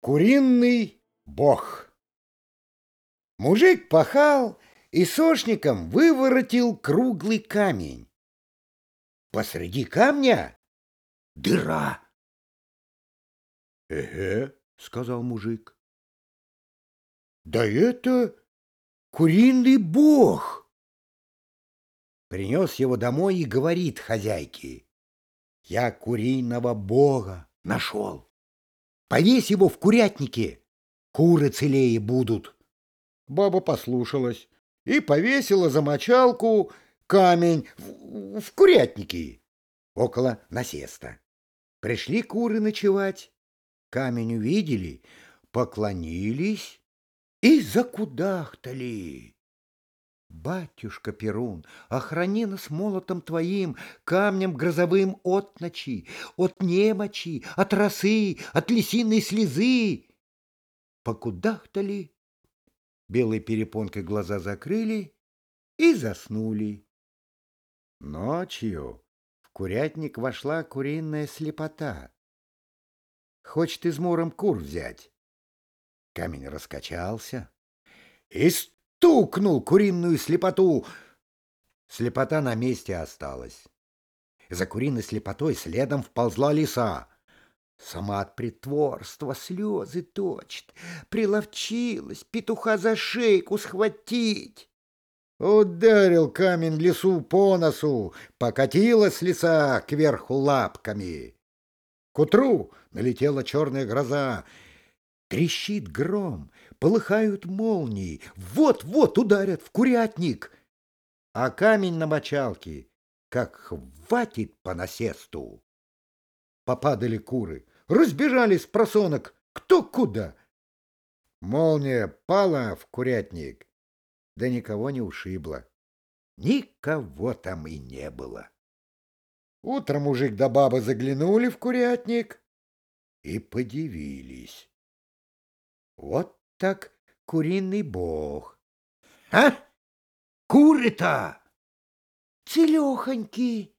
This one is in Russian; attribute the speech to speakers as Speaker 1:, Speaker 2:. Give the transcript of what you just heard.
Speaker 1: Куриный бог. Мужик пахал и сошником выворотил круглый камень. Посреди камня дыра. «Эге», — сказал мужик, — «да это куриный бог». Принес его домой и говорит хозяйке: «Я куриного бога нашел. Повесь его в курятнике, куры целее будут». Баба послушалась и повесила за мочалку камень в курятнике около насеста. Пришли куры ночевать, камень увидели, поклонились и закудахтали. «Батюшка Перун, охрани нас молотом твоим, камнем грозовым от ночи, от немочи, от росы, от лисиной слезы!» Покудахтали, белой перепонкой глаза закрыли и заснули. Ночью в курятник вошла куриная слепота. Хочет измором кур взять. Камень раскачался и стукнул куриную слепоту. Слепота на месте осталась. За куриной слепотой следом вползла лиса. Сама от притворства слезы точит, приловчилась петуха за шейку схватить. Ударил камень лису по носу, покатилась лиса кверху лапками. К утру налетела черная гроза. Трещит гром, полыхают молнии, вот-вот ударят в курятник. А камень на мочалке как хватит по насесту. Попадали куры, разбежались просонок, кто куда. Молния пала в курятник, да никого не ушибла. Никого там и не было. Утром мужик да баба заглянули в курятник и подивились. Вот так куриный бог. А? Куры-то целехонькие,